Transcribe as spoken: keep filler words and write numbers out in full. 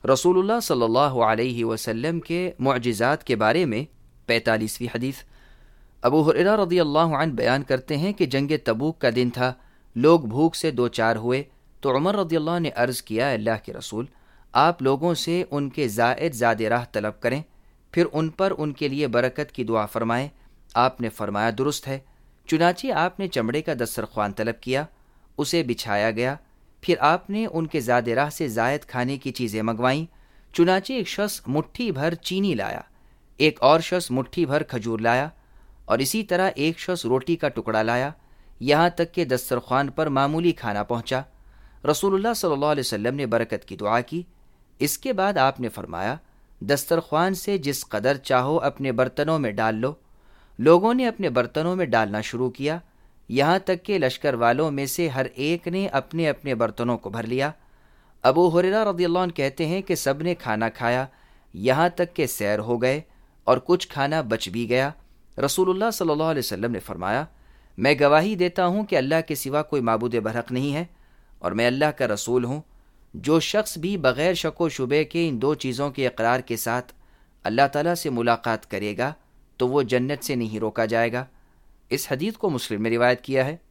رسول اللہ صلی اللہ علیہ وسلم کے معجزات کے بارے میں پینتالیسویں حدیث۔ ابو ہریرہ رضی اللہ عنہ بیان کرتے ہیں کہ جنگ تبوک کا دن تھا، لوگ بھوک سے دو چار ہوئے تو عمر رضی اللہ نے عرض کیا، اللہ کے رسول، آپ لوگوں سے ان کے زائد زاد راہ طلب کریں، پھر ان پر ان کے لیے برکت کی دعا فرمائیں۔ آپ نے فرمایا، درست ہے۔ چنانچہ آپ نے چمڑے کا دسترخوان طلب کیا، اسے بچھایا گیا، پھر آپ نے ان کے زاد راہ سے زائد کھانے کی چیزیں منگوائیں۔ چنانچہ ایک شخص مٹھی بھر چینی لایا، ایک اور شخص مٹھی بھر کھجور لایا، اور اسی طرح ایک شخص روٹی کا ٹکڑا لایا، یہاں تک کہ دسترخوان پر معمولی کھانا پہنچا۔ رسول اللہ صلی اللہ علیہ وسلم نے برکت کی دعا کی۔ اس کے بعد آپ نے فرمایا، دسترخوان سے جس قدر چاہو اپنے برتنوں میں ڈال لو۔ لوگوں نے اپنے برتنوں میں ڈالنا شروع کیا، یہاں تک کہ لشکر والوں میں سے ہر ایک نے اپنے اپنے برتنوں کو بھر لیا۔ ابو ہریرہ رضی اللہ عنہ کہتے ہیں کہ سب نے کھانا کھایا، یہاں تک کہ سیر ہو گئے اور کچھ کھانا بچ بھی گیا۔ رسول اللہ صلی اللہ علیہ وسلم نے فرمایا، میں گواہی دیتا ہوں کہ اللہ کے سوا کوئی معبود برحق نہیں ہے، اور میں اللہ کا رسول ہوں۔ جو شخص بھی بغیر شک و شبے کے ان دو چیزوں کے اقرار کے ساتھ اللہ تعالیٰ سے ملاقات کرے گا تو وہ جنت سے نہیں روکا جائے گا۔ اس حدیث کو مسلم میں روایت کیا ہے۔